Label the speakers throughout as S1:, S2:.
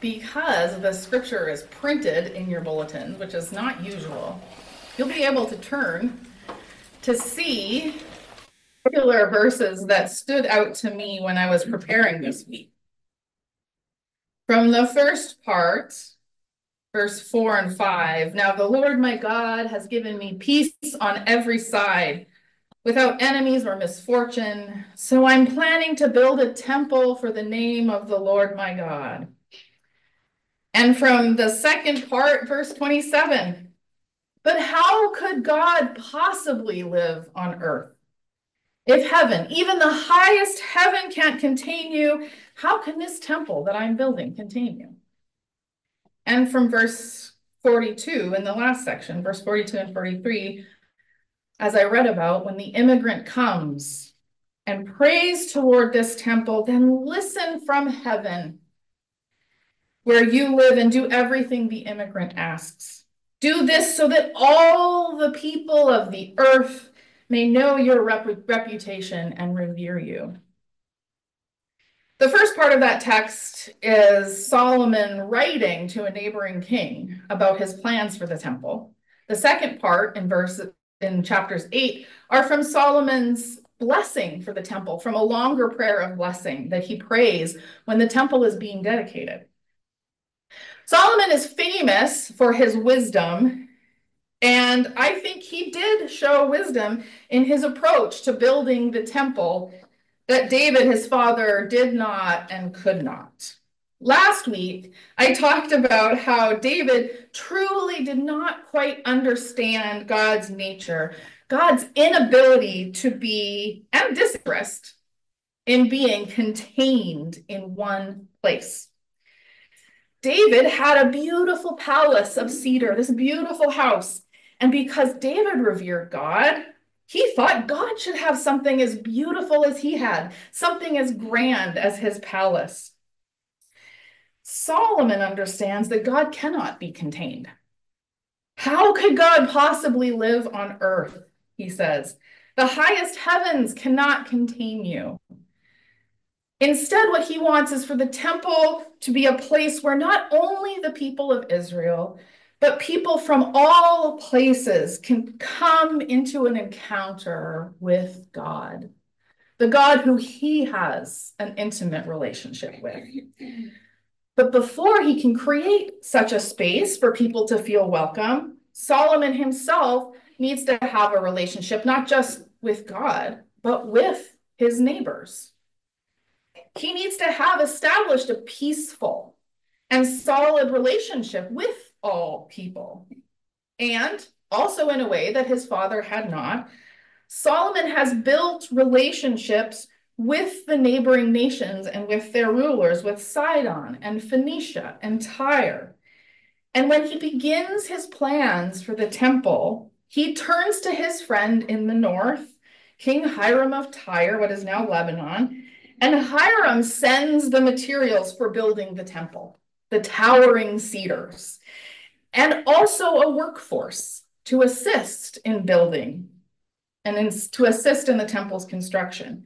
S1: because the scripture is printed in your bulletins, which is not usual, you'll be able to turn to see particular verses that stood out to me when I was preparing this week. From the first part, verse 4 and 5, now the Lord my God has given me peace on every side, without enemies or misfortune. So I'm planning to build a temple for the name of the Lord my God. And from the second part, verse 27, but how could God possibly live on earth? If heaven, even the highest heaven, can't contain you, how can this temple that I'm building contain you? And from verse 42 in the last section, verse 42 and 43, as I read about, when the immigrant comes and prays toward this temple, then listen from heaven where you live and do everything the immigrant asks. Do this so that all the people of the earth may know your reputation and revere you. The first part of that text is Solomon writing to a neighboring king about his plans for the temple. The second part in chapters 8 are from Solomon's blessing for the temple, from a longer prayer of blessing that he prays when the temple is being dedicated. Solomon is famous for his wisdom, and I think he did show wisdom in his approach to building the temple that David, his father, did not and could not. Last week, I talked about how David truly did not quite understand God's nature, God's inability to be, and disinterest in being contained in one place. David had a beautiful palace of cedar, this beautiful house. And because David revered God, he thought God should have something as beautiful as he had, something as grand as his palace. Solomon understands that God cannot be contained. How could God possibly live on earth? He says. The highest heavens cannot contain you. Instead, what he wants is for the temple to be a place where not only the people of Israel, but people from all places can come into an encounter with God, the God who he has an intimate relationship with. But before he can create such a space for people to feel welcome, Solomon himself needs to have a relationship, not just with God, but with his neighbors. He needs to have established a peaceful and solid relationship with all people. And also in a way that his father had not, Solomon has built relationships with the neighboring nations and with their rulers, with Sidon and Phoenicia and Tyre. And when he begins his plans for the temple, he turns to his friend in the north, King Hiram of Tyre, what is now Lebanon, and Hiram sends the materials for building the temple, the towering cedars, and also a workforce to assist in building and to assist in the temple's construction.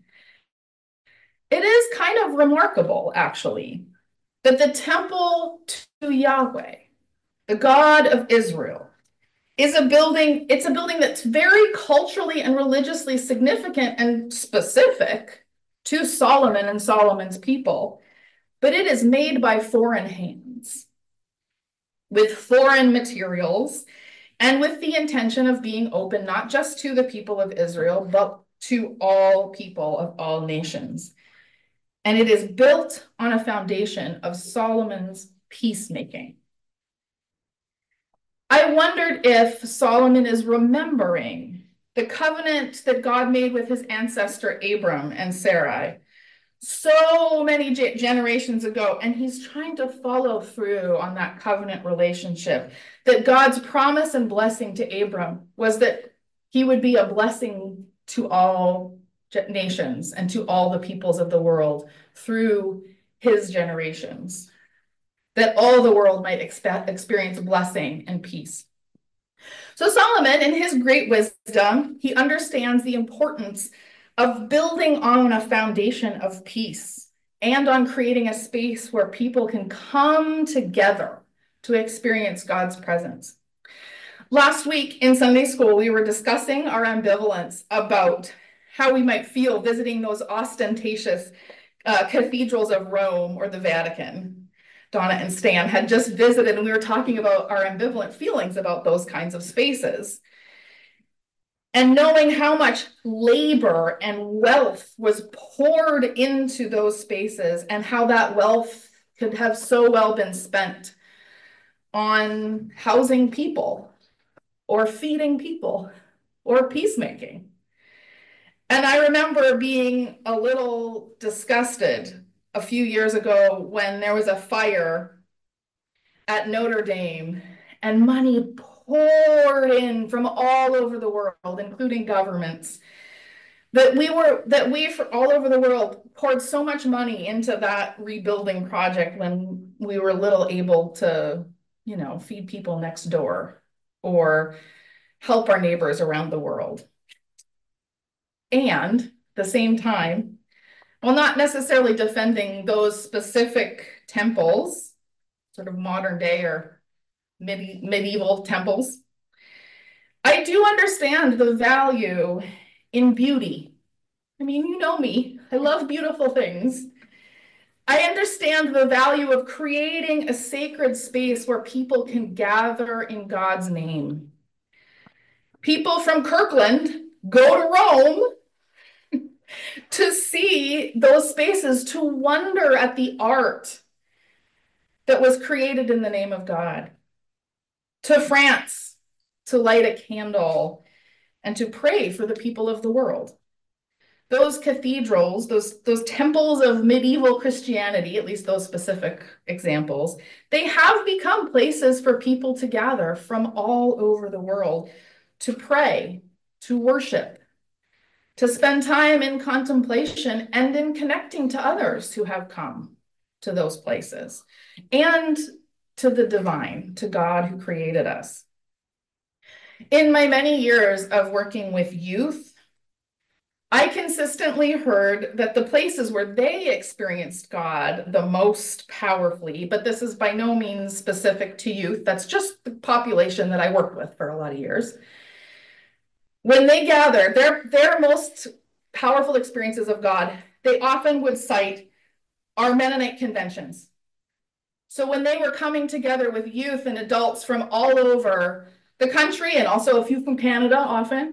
S1: It is kind of remarkable, actually, that the temple to Yahweh, the God of Israel, it's a building that's very culturally and religiously significant and specific to Solomon and Solomon's people, but it is made by foreign hands with foreign materials and with the intention of being open not just to the people of Israel, but to all people of all nations. And it is built on a foundation of Solomon's peacemaking. I wondered if Solomon is remembering the covenant that God made with his ancestor Abram and Sarai so many generations ago, and he's trying to follow through on that covenant relationship, that God's promise and blessing to Abram was that he would be a blessing to all nations and to all the peoples of the world through his generations, that all the world might experience blessing and peace. So Solomon, in his great wisdom, he understands the importance of building on a foundation of peace and on creating a space where people can come together to experience God's presence. Last week in Sunday school, we were discussing our ambivalence about how we might feel visiting those ostentatious cathedrals of Rome or the Vatican. Donna and Stan had just visited, and we were talking about our ambivalent feelings about those kinds of spaces. And knowing how much labor and wealth was poured into those spaces, and how that wealth could have so well been spent on housing people or feeding people or peacemaking. And I remember being a little disgusted a few years ago when there was a fire at Notre Dame and money poured in from all over the world, including governments, that we all over the world poured so much money into that rebuilding project when we were little able to, feed people next door or help our neighbors around the world. And at the same time, while not necessarily defending those specific temples, sort of modern day or medieval temples, I do understand the value in beauty. I mean, you know me, I love beautiful things. I understand the value of creating a sacred space where people can gather in God's name. People from Kirkland go to Rome to see those spaces, to wonder at the art that was created in the name of God, to France to light a candle and to pray for the people of the world. Those cathedrals, those temples of medieval Christianity, at least those specific examples, they have become places for people to gather from all over the world to pray, to worship, to spend time in contemplation and in connecting to others who have come to those places, and to the divine, to God who created us. In my many years of working with youth, I consistently heard that the places where they experienced God the most powerfully, but this is by no means specific to youth, that's just the population that I worked with for a lot of years. When they gathered, their most powerful experiences of God, they often would cite our Mennonite conventions. So when they were coming together with youth and adults from all over the country, and also a few from Canada often,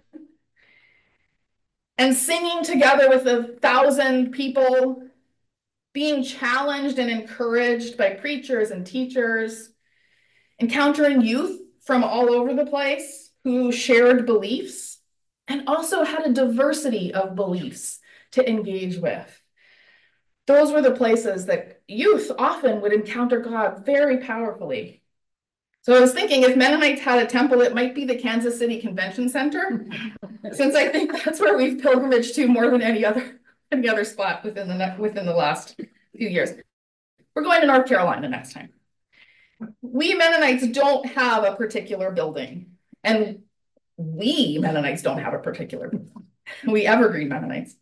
S1: and singing together with 1,000 people, being challenged and encouraged by preachers and teachers, encountering youth from all over the place who shared beliefs and also had a diversity of beliefs to engage with. Those were the places that youth often would encounter God very powerfully. So I was thinking, if Mennonites had a temple, it might be the Kansas City Convention Center, since I think that's where we've pilgrimaged to more than any other spot within the last few years. We're going to North Carolina next time. We Mennonites don't have a particular building, and we Mennonites don't have a particular building. We Evergreen Mennonites.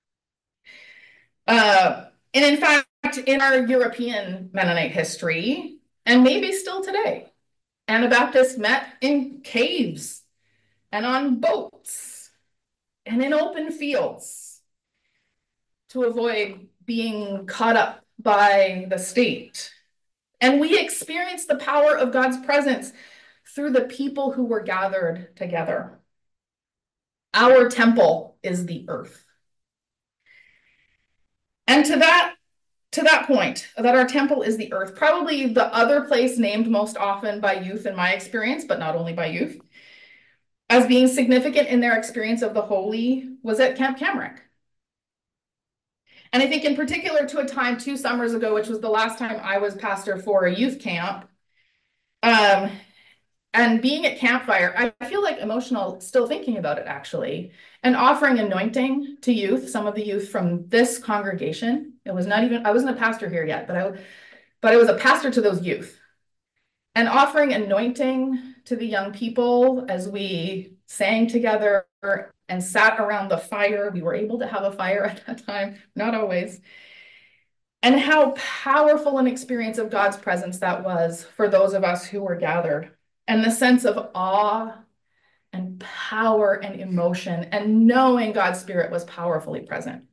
S1: And in fact, in our European Mennonite history, and maybe still today, Anabaptists met in caves and on boats and in open fields to avoid being caught up by the state. And we experienced the power of God's presence through the people who were gathered together. Our temple is the earth. And to that point, that our temple is the earth, probably the other place named most often by youth in my experience, but not only by youth, as being significant in their experience of the holy, was at Camp Kamerick. And I think in particular to a time 2 summers ago, which was the last time I was pastor for a youth camp, and being at Campfire, I feel like emotional still thinking about it actually, and offering anointing to youth, some of the youth from this congregation. I wasn't a pastor here yet, but I was a pastor to those youth, and offering anointing to the young people as we sang together and sat around the fire. We were able to have a fire at that time, not always. and how powerful an experience of God's presence that was for those of us who were gathered, and the sense of awe and power and emotion and knowing God's Spirit was powerfully present.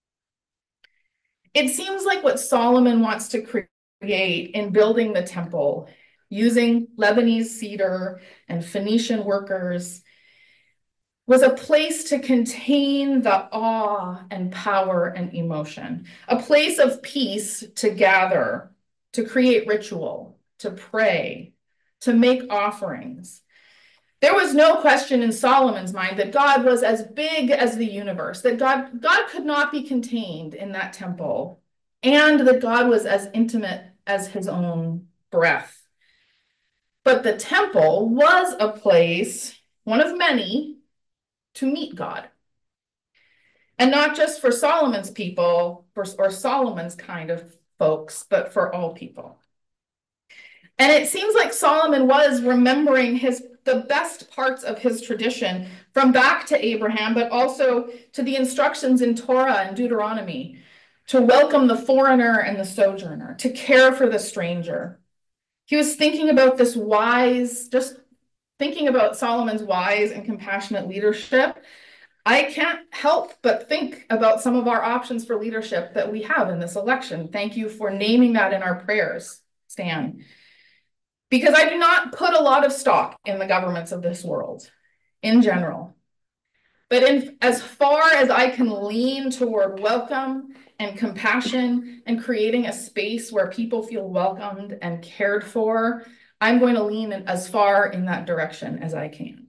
S1: It seems like what Solomon wants to create in building the temple, using Lebanese cedar and Phoenician workers, was a place to contain the awe and power and emotion, a place of peace to gather, to create ritual, to pray, to make offerings. There was no question in Solomon's mind that God was as big as the universe, that God could not be contained in that temple, and that God was as intimate as his own breath. But the temple was a place, one of many, to meet God. And not just for Solomon's people or Solomon's kind of folks, but for all people. And it seems like Solomon was remembering the best parts of his tradition from back to Abraham, but also to the instructions in Torah and Deuteronomy to welcome the foreigner and the sojourner, to care for the stranger. He was thinking about just thinking about Solomon's wise and compassionate leadership. I can't help but think about some of our options for leadership that we have in this election. Thank you for naming that in our prayers, Stan. Because I do not put a lot of stock in the governments of this world in general. But as far as I can lean toward welcome and compassion and creating a space where people feel welcomed and cared for, I'm going to lean as far in that direction as I can.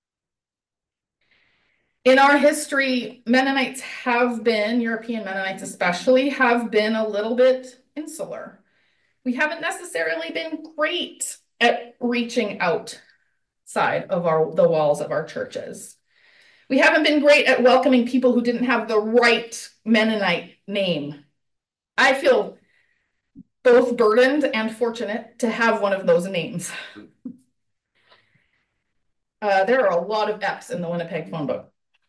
S1: In our history, European Mennonites especially, have been a little bit insular. We haven't necessarily been great at reaching outside of the walls of our churches. We haven't been great at welcoming people who didn't have the right Mennonite name. I feel both burdened and fortunate to have one of those names. There are a lot of F's in the Winnipeg phone book.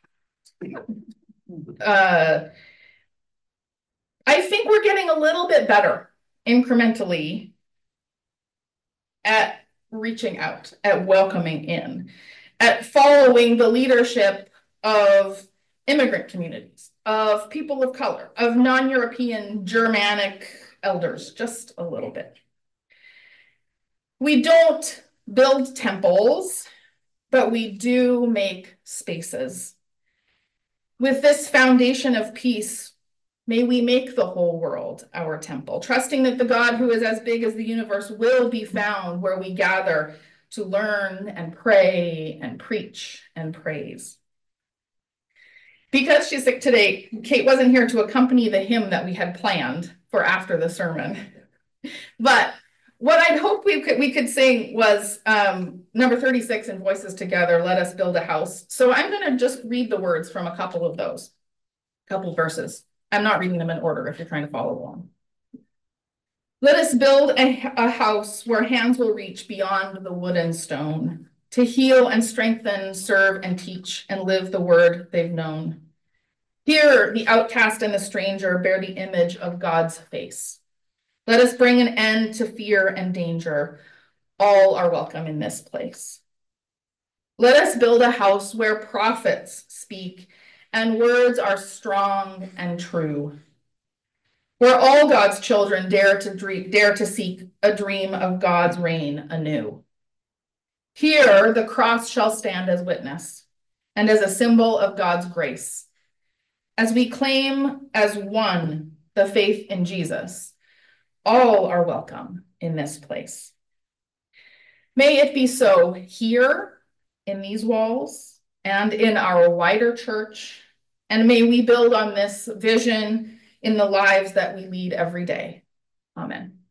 S1: I think we're getting a little bit better incrementally at reaching out, at welcoming in, at following the leadership of immigrant communities, of people of color, of non-European Germanic elders, just a little bit. We don't build temples, but we do make spaces. With this foundation of peace, may we make the whole world our temple, trusting that the God who is as big as the universe will be found where we gather to learn and pray and preach and praise. Because she's sick today, Kate wasn't here to accompany the hymn that we had planned for after the sermon. But what I'd hoped we could sing was number 36 in Voices Together, Let Us Build a House. So I'm going to just read the words from a couple of those, couple verses. I'm not reading them in order if you're trying to follow along. Let us build a house where hands will reach beyond the wood and stone to heal and strengthen, serve and teach and live the word they've known. Here, the outcast and the stranger bear the image of God's face. Let us bring an end to fear and danger. All are welcome in this place. Let us build a house where prophets speak and words are strong and true, where all God's children dare to seek a dream of God's reign anew. Here, the cross shall stand as witness and as a symbol of God's grace. As we claim as one the faith in Jesus, all are welcome in this place. May it be so here in these walls and in our wider church, and may we build on this vision in the lives that we lead every day. Amen.